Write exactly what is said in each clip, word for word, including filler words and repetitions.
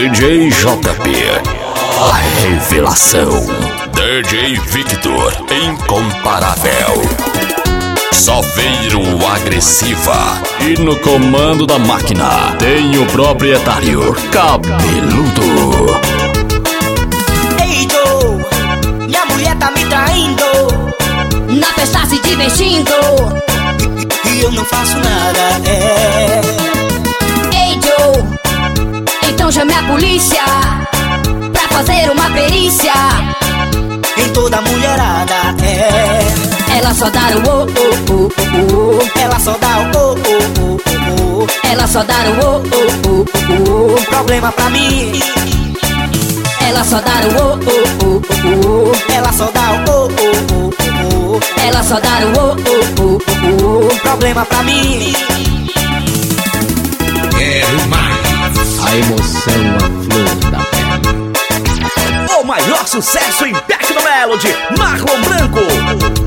D J J P, a revelação. D J Victor, incomparável. Salveiro agressiva. E no comando da máquina tem o proprietário cabeludo. Ei, Joe, minha mulher tá me traindo, na festa se divertindo, e eu não faço nada, é. Ei, Joe, então chame a polícia pra fazer uma perícia em toda mulherada, é. Ela só dá o oh, oh, oh, oh, oh. Ela só dá o oh, oh, oh, oh. Ela só dá o oh, oh, oh, oh. Problema pra mim. Ela só dá o oh, oh, oh, oh. Ela só dá o oh, oh, oh, oh. Ela só dá o oh, oh, oh, oh. Problema pra mim. Quero mais. A emoção, a flor da pele. O maior sucesso em Tecno Melody, Marlon Branco.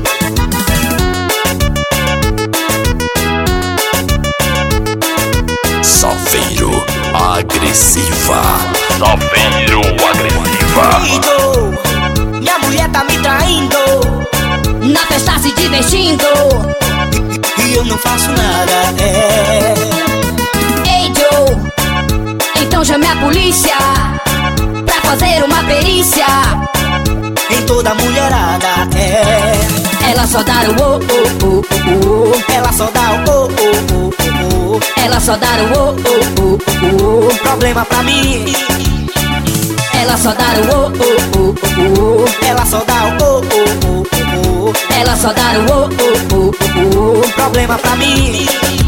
Salveiro agressiva. Salveiro agressiva. Ei, Joe, minha mulher tá me traindo, na festa se divertindo, e eu não faço nada, é. Ei, Joe, então chame a polícia pra fazer uma perícia em toda mulherada, é. Ela só dá o oh, oh, oh, oh, oh. Ela só dá o oh, oh, oh, oh. Ela só dá o oh, oh, oh, oh. Problema pra mim. Ela só dá o oh, oh, oh, oh. Ela só dá o oh, oh, oh, oh. Ela só dá o oh, oh, oh, oh. Problema pra mim.